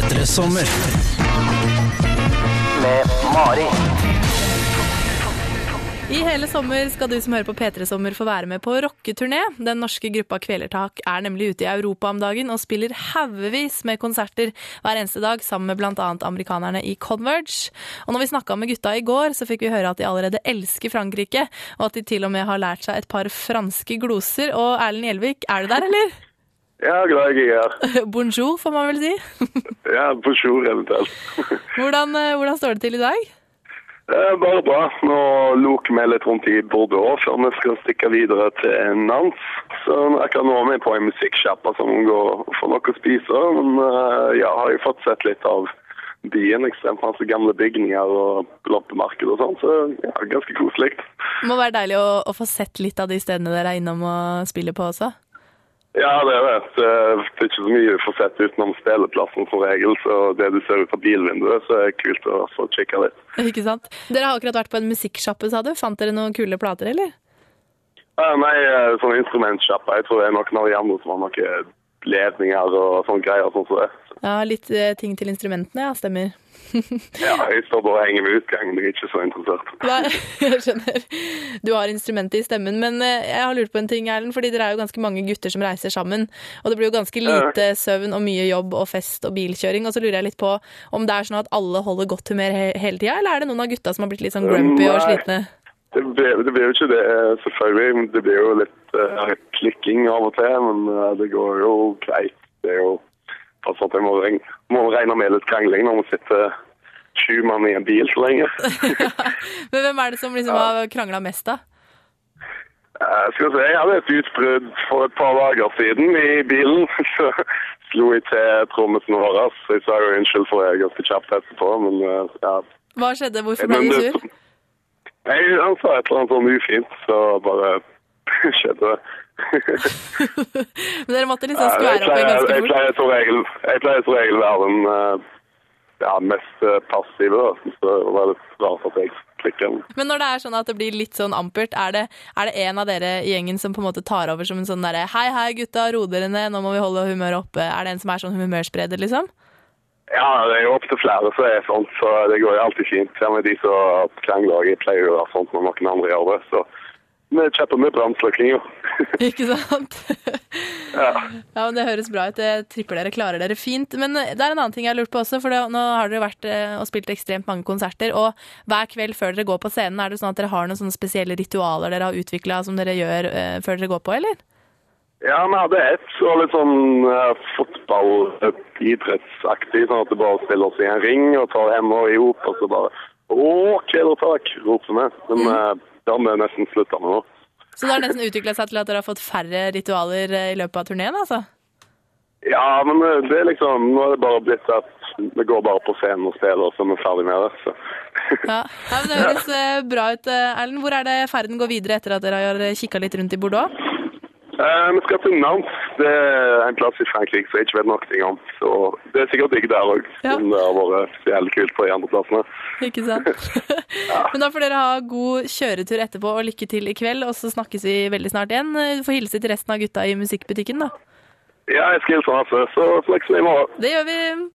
P3 Sommer med Mari. I hele sommer skal du som hører på P3 Sommer få være med på rocketurné. Den norske gruppa Kvelertak er nemlig ute i Europa om dagen og spiller haugevis med konserter hver eneste dag sammen med blant annet amerikanerne i Converge. Og når vi snakket med gutta i går, så fikk vi høre at de allerede elsker Frankrike, og at de til og med har lært seg et par franske gloser. Og Erlend Gjelvik, er du der, eller? Ja, glad jeg er her. Bonjour, får man vel si. Ja, bonjour eventuelt. Hvordan står det til i dag? Bare bra. Nå loker vi litt rundt i Bordeaux før vi skal stikke videre til Nantes. Så akkurat nå er vi på en musikksjappa som går for noe å spise. Men ja, har jo fått sett litt av byen, ekstremt masse gamle bygninger og loppemarked og sånn. Så ja, ganske koselig. Det må være deilig å få sett litt av de stedene dere er innom og spiller på også. Ja, det er det. Det er ikke så mye å få sett utenom spilleplassen som regel, så det du ser ut av bilvinduet, så er det kult å få kikket litt. Ikke sant? Dere har akkurat vært på en musikksjappe, sa du. Fant dere noen kule plater, eller? Nei, sånn instrumentsjappa. Jeg tror det er noen av de andre som har noen ledninger og sånne greier sånn som det. Ja, litt ting til instrumentene, ja, stemmer. Ja, jeg står bare og henger med utgangen, jeg er ikke så interessert. Nei, jeg skjønner. Du har instrumentet i stemmen, men jeg har lurt på en ting, Erlend, fordi dere er jo ganske mange gutter som reiser sammen, og det blir jo ganske lite søvn og mye jobb og fest og bilkjøring, og så lurer jeg litt på om det er sånn at alle holder godt humør hele tiden, eller er det noen av gutta som har blitt litt sånn grumpy og slitne? Det blir jo ikke det, selvfølgelig. Det blir jo litt klikking av og til, men det går jo greit. Det er jo fast at jeg må regne med litt krangling når man sitter 20 mann i en bil så lenge. Ja. Men hvem er det som liksom har kranglet mest da? Jeg hadde et utbrudd for et par dager siden i bilen. Så slo jeg til trommisen vår. Jeg sa jo unnskyld for jeg ganske kjapt etterpå, men ja. Hva skjedde? Hvorfor ble du sur? Han sa et eller annet sånn ufint, så bare skjedde det. Men dere måtte liksom skvære opp i ganske fort? Jeg pleier som regel være den mest passive, da. Så det var litt rart at jeg klikker. Men når det er sånn at det blir litt sånn ampert, er det en av dere i gjengen som på en måte tar over som en sånn derre hei gutta, ro dere ned, nå må vi holde humøret oppe? Er det en som er sånn humørspreder, liksom? Ja, det er jo opp til flere så er det sånt, så det går jo alltid fint. Ja, med de som krangler, jeg pleier jo å være sånt når noen andre gjør det, så vi kjepper med brannsløkning, jo. Ikke sant? Ja. Ja, men det høres bra ut. Jeg tripper dere klarer dere fint. Men det er en annen ting jeg har lurt på også, for nå har dere vært og spilt ekstremt mange konserter, og hver kveld før dere går på scenen, er det sånn at dere har noen sånne spesielle ritualer dere har utviklet som dere gjør før dere går på, eller? Ja, vi hadde så litt sånn fotball-idrettsaktig, sånn at det bare stiller oss i en ring og tar hendene i hop, og så bare Kvelertak, roper vi. Men det har vi nesten sluttet med nå. Så det har nesten utviklet seg til at dere har fått færre ritualer i løpet av turneen, altså? Ja, men det er liksom, nå er det bare blitt at vi går bare på scenen og spiller, og så er vi ferdig med det. Så. Ja, men det høres bra ut, Erlend. Hvor er det ferden går videre etter at dere har kikket litt rundt i Bordeaux? Vi skal til Nantes. Det er en plass i Frankrike som jeg ikke vet noe om. Så det er sikkert ikke der også, men det har vært spesielt kult på de andre plassene. Ikke sant? Ja. Men da får dere ha god kjøretur etterpå, og lykke til i kveld, og så snakkes vi veldig snart igjen. Du får hilse til resten av gutta i musikkbutikken, da. Ja, jeg skal hilse, så snakkes vi i morgen. Det gjør vi.